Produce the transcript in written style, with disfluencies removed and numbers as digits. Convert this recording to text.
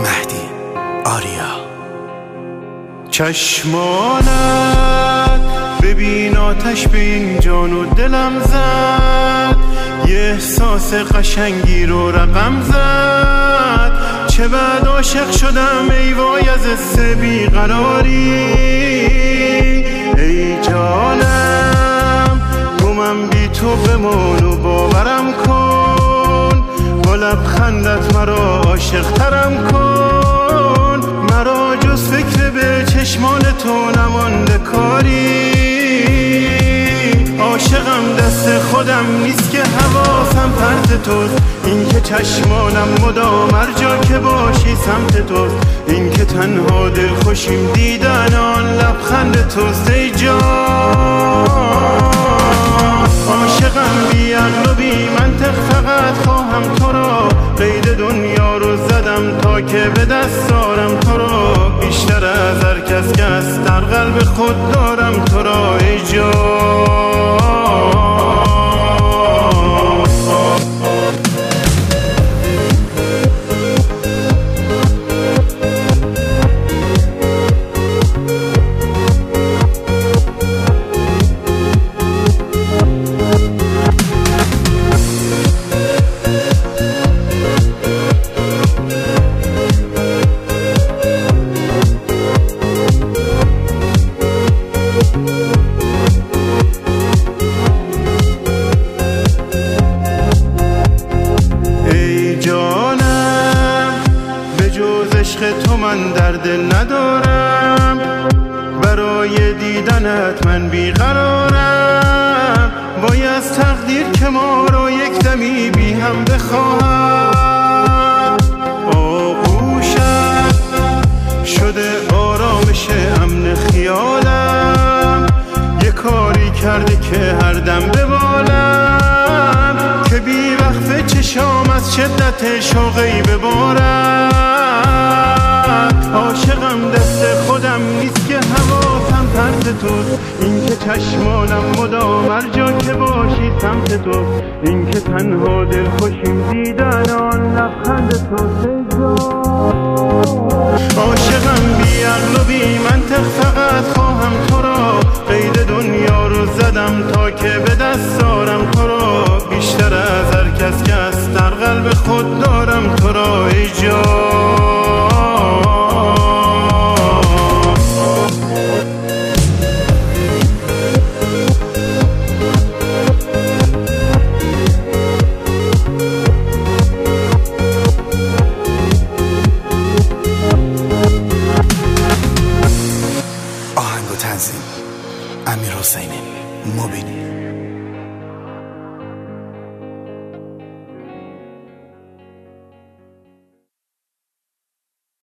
مهدی آریا. چشمانت ببین آتش به این جان و دلم زد، یه احساس قشنگی رو رقم زد. چه بعد عاشق شدم ای وای از حس بیقراری. ای جانم گمم بی تو بمان و باورم کن، با لبخندت مرا عاشق ترم کن. مرا جز فکر به چشمان تو نمانده کاری. عاشقم دست خودم نیست که حواسم پرت توست، این که چشمانم مدام هر جا که باشی سمت توست، این که تنها دل خوشیم دیدن آن لبخند توست. ای جان عاشقم بی عقل و بی منطق، فقط خواهم تو را. قید دنیا رو زدم تا که به دست آرم تو را، بیشتر از هر کس که از در قلب خود دارم تو را. ای جان عشق تو من درد ندارم، برای دیدنت من بیقرارم. وای از تقدیر که ما رو یک دمی بی هم بخواهم. آغوشت شده آرامش امن خیالم، یه کاری کرده که هر دم ببالم، که بی وقف چشام از شدت شوقی ببارم. عاشقم دست خودم نیست که حواسم پرت توست، این که چشمانم مدام هر جا که باشی سمت توست، این که تنها دل خوشیم دیدن آن لبخند توست. عاشقم بی عقل و بی منطق، فقط خواهم تو را. قید دنیا رو زدم تا که به دست